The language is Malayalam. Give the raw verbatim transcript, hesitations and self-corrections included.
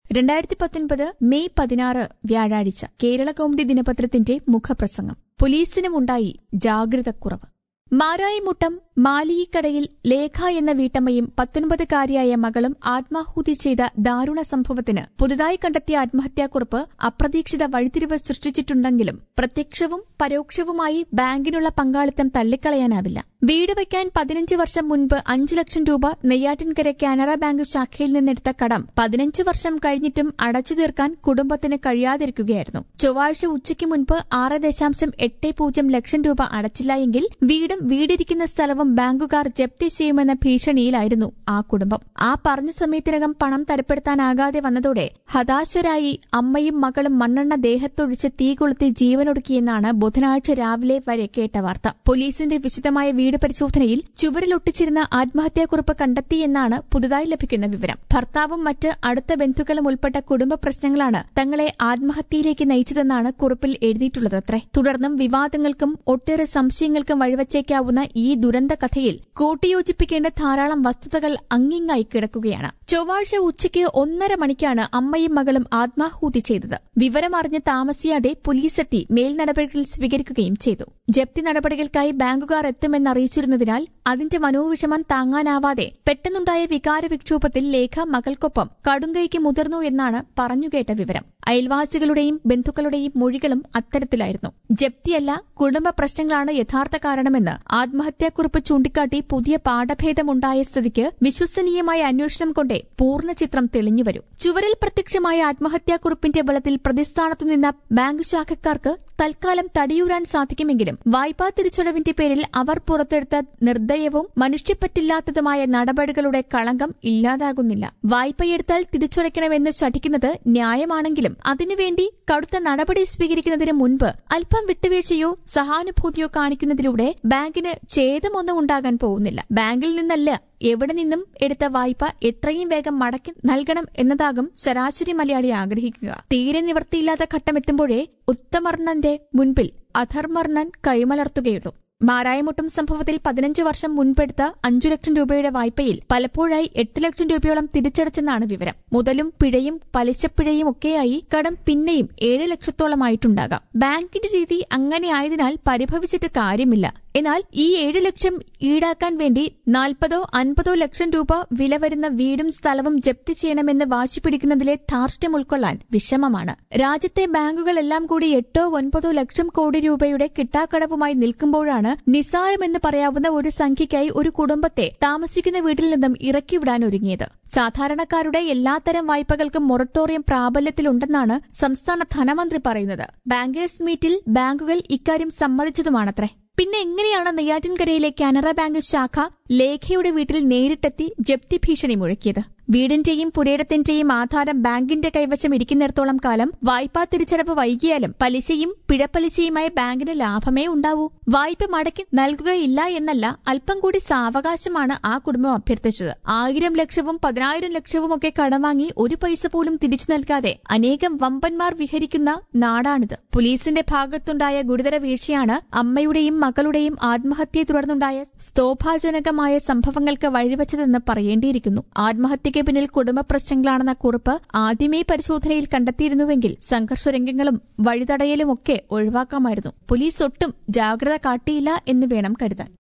രണ്ടായിരത്തി പത്തൊൻപത് മെയ് പതിനാറ് വ്യാഴാഴ്ച കേരളകൗമുദി ദിനപത്രത്തിന്റെ മുഖപ്രസംഗം. പോലീസിനുമുണ്ടായി ജാഗ്രതക്കുറവ്. മാരായിമുട്ടം മാലിയിക്കടയിൽ ലേഖ എന്ന വീട്ടമ്മയും പത്തൊൻപതുകാരിയായ മകളും ആത്മാഹുതി ചെയ്ത ദാരുണ സംഭവത്തിന് പുതുതായി കണ്ടെത്തിയ ആത്മഹത്യാക്കുറിപ്പ് അപ്രതീക്ഷിത വഴിത്തിരിവ് സൃഷ്ടിച്ചിട്ടുണ്ടെങ്കിലും പ്രത്യക്ഷവും പരോക്ഷവുമായി ബാങ്കിനുള്ള പങ്കാളിത്തം തള്ളിക്കളയാനാവില്ല. വീട് വയ്ക്കാൻ പതിനഞ്ച് വർഷം മുൻപ് അഞ്ചു ലക്ഷം രൂപ നെയ്യാറ്റിൻകര കാനറ ബാങ്ക് ശാഖയിൽ നിന്നെടുത്ത കടം പതിനഞ്ച് വർഷം കഴിഞ്ഞിട്ടും അടച്ചു തീർക്കാൻ കുടുംബത്തിന് കഴിയാതിരിക്കുകയായിരുന്നു. ചൊവ്വാഴ്ച ഉച്ചയ്ക്ക് മുൻപ് ആറ് ദശാംശം എട്ട് പൂജ്യം ലക്ഷം രൂപ അടച്ചില്ല എങ്കിൽ വീടും വീടിരിക്കുന്ന സ്ഥലവും ബാങ്കുകാർ ജപ്തി ചെയ്യുമെന്ന ഭീഷണിയിലായിരുന്നു ആ കുടുംബം. ആ പറഞ്ഞ സമയത്തിനകം പണം തരപ്പെടുത്താനാകാതെ വന്നതോടെ ഹതാശരായി അമ്മയും മകളും മണ്ണെണ്ണ ദേഹത്തൊഴിച്ച് തീ കൊളുത്തി ജീവനൊടുക്കിയെന്നാണ് ബുധനാഴ്ച രാവിലെ വരെ കേട്ട വാർത്ത. പോലീസിന്റെ വിശദമായ വീട് പരിശോധനയിൽ ചുവരിലൊട്ടിച്ചിരുന്ന ആത്മഹത്യാക്കുറിപ്പ് കണ്ടെത്തിയെന്നാണ് പുതുതായി ലഭിക്കുന്ന വിവരം. ഭർത്താവും മറ്റ് അടുത്ത ബന്ധുക്കളും ഉൾപ്പെട്ട കുടുംബ പ്രശ്നങ്ങളാണ് തങ്ങളെ ആത്മഹത്യയിലേക്ക് നയിച്ചതെന്നാണ് കുറിപ്പിൽ എഴുതിയിട്ടുള്ളതത്രേ. തുടർന്നും വിവാദങ്ങൾക്കും ഒട്ടേറെ സംശയങ്ങൾക്കും വഴിവച്ചേക്കാവുന്ന ഈ ദുരന്ത കഥയിൽ കൂട്ടിയോജിപ്പിക്കേണ്ട ധാരാളം വസ്തുതകൾ അങ്ങിങ്ങായി കിടക്കുകയാണ്. ചൊവ്വാഴ്ച ഉച്ചയ്ക്ക് ഒന്നര മണിക്കാണ് അമ്മയും മകളും ആത്മാഹുതി ചെയ്തത്. വിവരമറിഞ്ഞ് താമസിയാതെ പോലീസെത്തി മേൽനടപടികൾ സ്വീകരിക്കുകയും ചെയ്തു. ജപ്തി നടപടികൾക്കായി ബാങ്കുകാർ എത്തുമെന്നറിയിച്ചിരുന്നതിനാൽ അതിന്റെ മനോവിഷമം താങ്ങാനാവാതെ പെട്ടെന്നുണ്ടായ വികാരവിക്ഷോഭത്തിൽ ലേഖ മകൾക്കൊപ്പം കടുങ്കൈക്ക് മുതിർന്നു എന്നാണ് പറഞ്ഞുകേട്ട വിവരം. അയൽവാസികളുടെയും ബന്ധുക്കളുടെയും മൊഴികളും അത്തരത്തിലായിരുന്നു. ജപ്തിയല്ല, കുടുംബ പ്രശ്നങ്ങളാണ് യഥാർത്ഥ കാരണമെന്ന് ആത്മഹത്യാക്കുറിപ്പ് ചൂണ്ടിക്കാട്ടി പുതിയ പാഠഭേദമുണ്ടായ സ്ഥിതിക്ക് വിശ്വസനീയമായ അന്വേഷണം കൊണ്ടേ പൂർണ്ണ ചിത്രം തെളിഞ്ഞുവരൂ. ചുവരിൽ പ്രത്യക്ഷമായ ആത്മഹത്യാക്കുറിപ്പിന്റെ ബലത്തിൽ പ്രതിസ്ഥാനത്തു നിന്ന ബാങ്ക് ശാഖക്കാർക്ക് തൽക്കാലം തടിയൂരാൻ സാധിക്കുമെങ്കിലും വായ്പാ തിരിച്ചടവിന്റെ പേരിൽ അവർ പുറത്തെടുത്ത നിർദ്ദയവും മനുഷ്യപ്പറ്റില്ലാത്തതുമായ നടപടികളുടെ കളങ്കം ഇല്ലാതാകുന്നില്ല. വായ്പയെടുത്താൽ തിരിച്ചടയ്ക്കണമെന്ന് ശഠിക്കുന്നത് ന്യായമാണെങ്കിലും അതിനുവേണ്ടി കടുത്ത നടപടി സ്വീകരിക്കുന്നതിന് മുൻപ് അല്പം വിട്ടുവീഴ്ചയോ സഹാനുഭൂതിയോ കാണിക്കുന്നതിലൂടെ ബാങ്കിന് ഛേദമൊന്നും ഉണ്ടാകാൻ പോകുന്നില്ല. ബാങ്കിൽ നിന്നല്ല എവിടെ നിന്നും എടുത്ത വായ്പ എത്രയും വേഗം മടക്കി നൽകണം എന്നതാകും ശരാശരി മലയാളി ആഗ്രഹിക്കുക. തീരെ നിവൃത്തിയില്ലാത്ത ഘട്ടമെത്തുമ്പോഴേ ഉത്തമർണന്റെ മുൻപിൽ അധർമർണൻ കൈമലർത്തുകയുള്ളൂ. മാരായമുട്ടം സംഭവത്തിൽ പതിനഞ്ച് വർഷം മുൻപെടുത്ത അഞ്ചു ലക്ഷം രൂപയുടെ വായ്പയിൽ പലപ്പോഴായി എട്ട് ലക്ഷം രൂപയോളം തിരിച്ചടച്ചെന്നാണ് വിവരം. മുതലും പിഴയും പലിശപ്പിഴയും ഒക്കെയായി കടം പിന്നെയും ഏഴ് ലക്ഷത്തോളമായിട്ടുണ്ടാകാം. ബാങ്കിന്റെ രീതി അങ്ങനെയായതിനാൽ പരിഭവിച്ചിട്ട് കാര്യമില്ല. എന്നാൽ ഈ ഏഴ് ലക്ഷം ഈടാക്കാൻ വേണ്ടി നാൽപ്പതോ അൻപതോ ലക്ഷം രൂപ വില വരുന്ന വീടും സ്ഥലവും ജപ്തി ചെയ്യണമെന്ന് വാശി പിടിക്കുന്നതിലെ ധാർഷ്ട്യം ഉൾക്കൊള്ളാൻ വിഷമമാണ്. രാജ്യത്തെ ബാങ്കുകളെല്ലാം കൂടി എട്ടോ ഒൻപതോ ലക്ഷം കോടി രൂപയുടെ കിട്ടാക്കടവുമായി നിൽക്കുമ്പോഴാണ് നിസ്സാരമെന്ന് പറയാവുന്ന ഒരു സംഖ്യയ്ക്കായി ഒരു കുടുംബത്തെ താമസിക്കുന്ന വീട്ടിൽ നിന്നും ഇറക്കിവിടാൻ ഒരുങ്ങിയത്. സാധാരണക്കാരുടെ എല്ലാത്തരം വായ്പകൾക്കും മൊറട്ടോറിയം പ്രാബല്യത്തിലുണ്ടെന്നാണ് സംസ്ഥാന ധനമന്ത്രി പറയുന്നത്. ബാങ്കേഴ്സ് മീറ്റിൽ ബാങ്കുകൾ ഇക്കാര്യം സമ്മതിച്ചതുമാണത്രേ. പിന്നെ എങ്ങനെയാണ് നെയ്യാറ്റിൻകരയിലെ കാനറ ബാങ്ക് ശാഖ ലേഖയുടെ വീട്ടിൽ നേരിട്ടെത്തി ജപ്തി ഭീഷണി മുഴക്കിയത്? വീടിന്റെയും പുരയിടത്തിന്റെയും ആധാരം ബാങ്കിന്റെ കൈവശം ഇരിക്കുന്നിടത്തോളം കാലം വായ്പാ തിരിച്ചടവ് വൈകിയാലും പലിശയും പിഴപ്പലിശയുമായി ബാങ്കിന് ലാഭമേ ഉണ്ടാവൂ. വായ്പ മടക്കി നൽകുകയില്ല എന്നല്ല, അല്പം കൂടി സാവകാശമാണ് ആ കുടുംബം അഭ്യർത്ഥിച്ചത്. ആയിരം ലക്ഷവും പതിനായിരം ലക്ഷവുമൊക്കെ കടം വാങ്ങി ഒരു പൈസ പോലും തിരിച്ചു നൽകാതെ അനേകം വമ്പന്മാർ വിഹരിക്കുന്ന നാടാണിത്. പോലീസിന്റെ ഭാഗത്തുണ്ടായ ഗുരുതര വീഴ്ചയാണ് അമ്മയുടെയും മകളുടെയും ആത്മഹത്യയെ തുടർന്നുണ്ടായ സ്തോഭാജനകമായ സംഭവങ്ങൾക്ക് വഴിവെച്ചതെന്ന് പറയേണ്ടിയിരിക്കുന്നു. ആത്മഹത്യയ്ക്ക് പിന്നിൽ കുടുംബ പ്രശ്നങ്ങളാണെന്ന കുറിപ്പ് ആദ്യമേ പരിശോധനയിൽ കണ്ടെത്തിയിരുന്നുവെങ്കിൽ സംഘർഷരംഗങ്ങളും വഴിതടയലുമൊക്കെ ഒഴിവാക്കാമായിരുന്നു. പോലീസ് ഒട്ടും ജാഗ്രത കാട്ടിയില്ല എന്ന് വേണം കരുതാൻ.